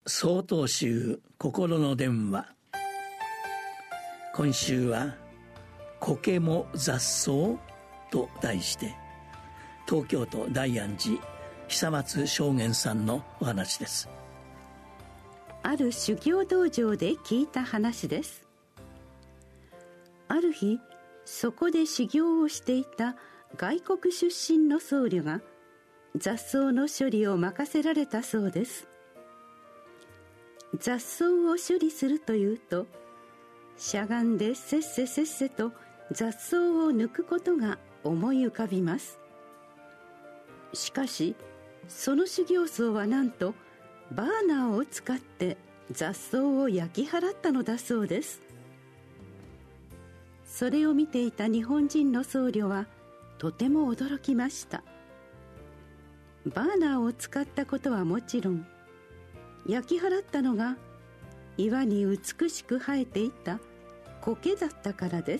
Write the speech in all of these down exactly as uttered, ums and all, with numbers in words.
曹洞宗心の電話。今週は苔も雑草と題して、東京都大安寺久松正源さんのお話です。 ある修行道場で聞いた話です。ある日、そこで修行をしていた外国出身の僧侶が雑草の処理を任せられたそうです。雑草を処理するというと、しゃがんでせっせせっせと雑草を抜くことが思い浮かびます。しかし、その修行僧はなんとバーナーを使って雑草を焼き払ったのだそうです。それを見ていた日本人の僧侶はとても驚きました。バーナーを使ったことはもちろん、焼き払ったのが岩に美しく生えていた苔だったからです。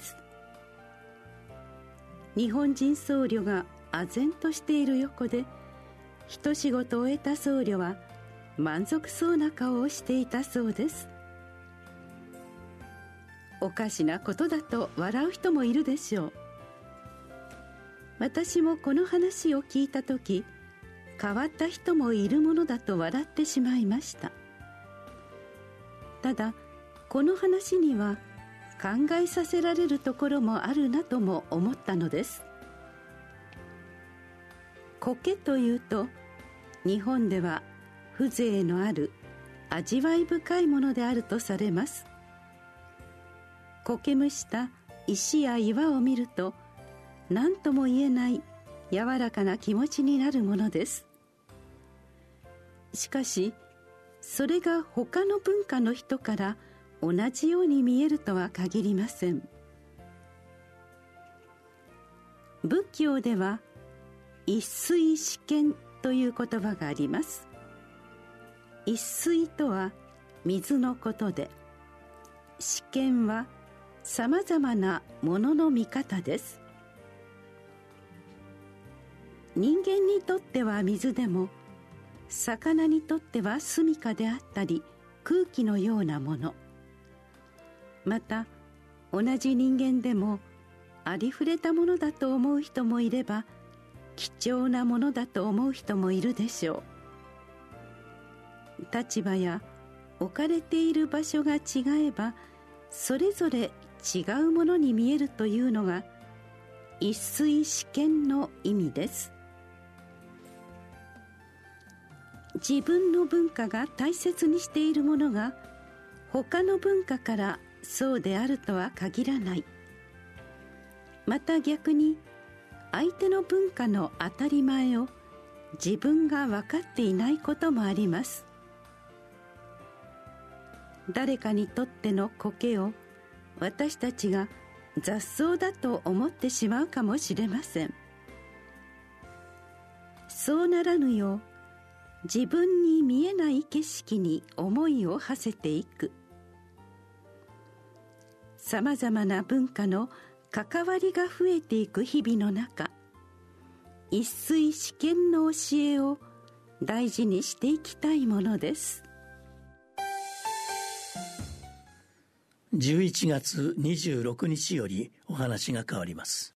日本人僧侶が唖然としている横で、一仕事を終えた僧侶は満足そうな顔をしていたそうです。おかしなことだと笑う人もいるでしょう。私もこの話を聞いたとき、変わった人もいるものだと笑ってしまいました。ただ、この話には考えさせられるところもあるなとも思ったのです。苔というと、日本では風情のある味わい深いものであるとされます。苔むした石や岩を見ると、何とも言えない柔らかな気持ちになるものです。しかし、それが他の文化の人から同じように見えるとは限りません。仏教では一水思見という言葉があります。一水とは水のことで、思見はさまざまなものの見方です。人間にとっては水でも、魚にとっては住処であったり空気のようなもの、また同じ人間でもありふれたものだと思う人もいれば、貴重なものだと思う人もいるでしょう。立場や置かれている場所が違えば、それぞれ違うものに見えるというのが一水思見の意味です。自分の文化が大切にしているものが他の文化からそうであるとは限らない。また逆に、相手の文化の当たり前を自分が分かっていないこともあります。誰かにとっての苔を私たちが雑草だと思ってしまうかもしれません。そうならぬよう、自分に見えない景色に思いを馳せていく。さまざまな文化の関わりが増えていく日々の中、一水思見の教えを大事にしていきたいものです。 じゅういちがつにじゅうろくにちよりお話が変わります。